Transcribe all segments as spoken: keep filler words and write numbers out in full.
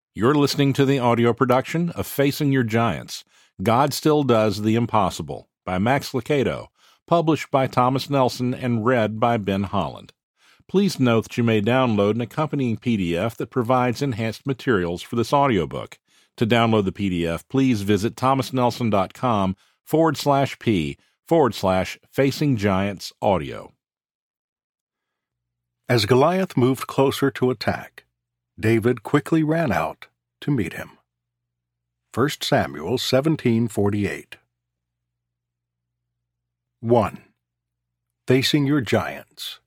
You're listening to the audio production of Facing Your Giants, God Still Does the Impossible, by Max Lucado, published by Thomas Nelson and read by Ben Holland. Please note that you may download an accompanying P D F that provides enhanced materials for this audiobook. To download the P D F, please visit thomasnelson.com forward slash P forward slash Facing Giants Audio. As Goliath moved closer to attack, David quickly ran out to meet him. First Samuel seventeen forty-eight. one. Facing Your Giants.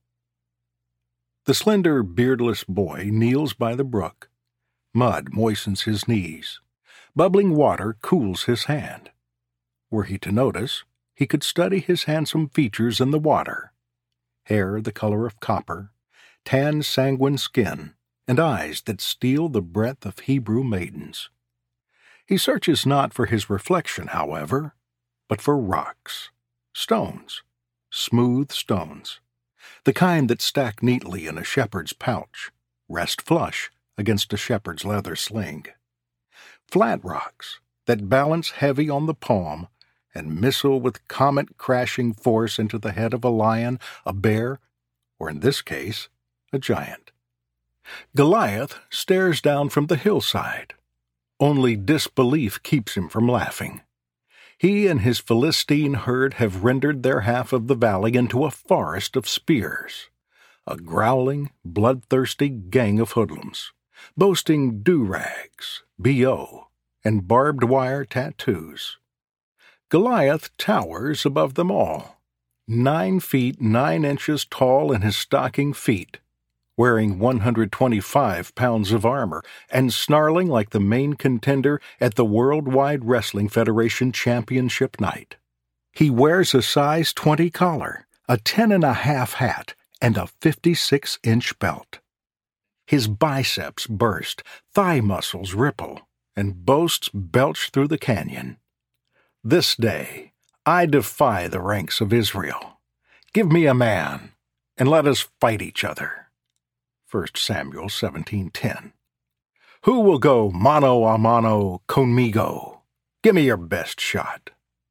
The slender, beardless boy kneels by the brook. Mud moistens his knees. Bubbling water cools his hand. Were he to notice, he could study his handsome features in the water. Hair the color of copper, tan sanguine skin, and eyes that steal the breath of Hebrew maidens. He searches not for his reflection, however, but for rocks, stones, smooth stones, the kind that stack neatly in a shepherd's pouch, rest flush against a shepherd's leather sling. Flat rocks that balance heavy on the palm and missile with comet-crashing force into the head of a lion, a bear, or in this case, a giant. Goliath stares down from the hillside. Only disbelief keeps him from laughing. He and his Philistine herd have rendered their half of the valley into a forest of spears, a growling, bloodthirsty gang of hoodlums, boasting do-rags, B O, and barbed wire tattoos. Goliath towers above them all, nine feet nine inches tall in his stocking feet, wearing one hundred twenty-five pounds of armor and snarling like the main contender at the Worldwide Wrestling Federation Championship night. He wears a size twenty collar, a ten and a half hat, and a fifty-six inch belt. His biceps burst, thigh muscles ripple, and boasts belch through the canyon. This day, I defy the ranks of Israel. Give me a man, and let us fight each other. First Samuel seventeen ten. Who will go mano a mano conmigo? Give me your best shot.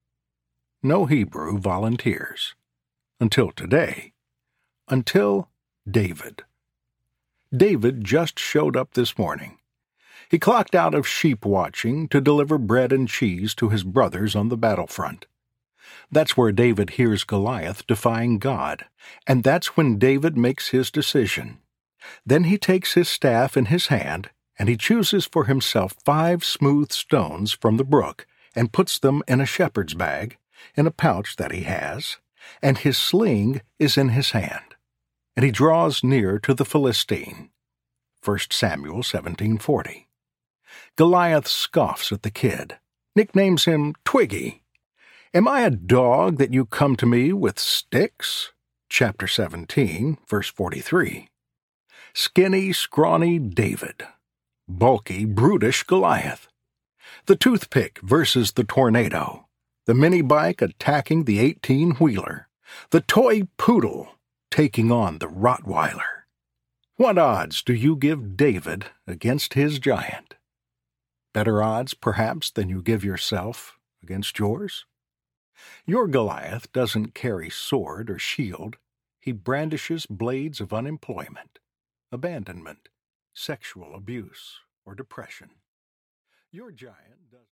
No Hebrew volunteers. Until today. Until David. David just showed up this morning. He clocked out of sheep watching to deliver bread and cheese to his brothers on the battlefront. That's where David hears Goliath defying God, and that's when David makes his decision. Then he takes his staff in his hand, and he chooses for himself five smooth stones from the brook, and puts them in a shepherd's bag, in a pouch that he has, and his sling is in his hand. And he draws near to the Philistine. First Samuel seventeen forty. Goliath scoffs at the kid, nicknames him Twiggy. Am I a dog that you come to me with sticks? Chapter seventeen, verse forty-three. Skinny, scrawny David. Bulky, brutish Goliath. The toothpick versus the tornado. The mini-bike attacking the eighteen-wheeler. The toy poodle taking on the Rottweiler. What odds do you give David against his giant? Better odds, perhaps, than you give yourself against yours? Your Goliath doesn't carry sword or shield. He brandishes blades of unemployment, abandonment, sexual abuse, or depression. Your giant does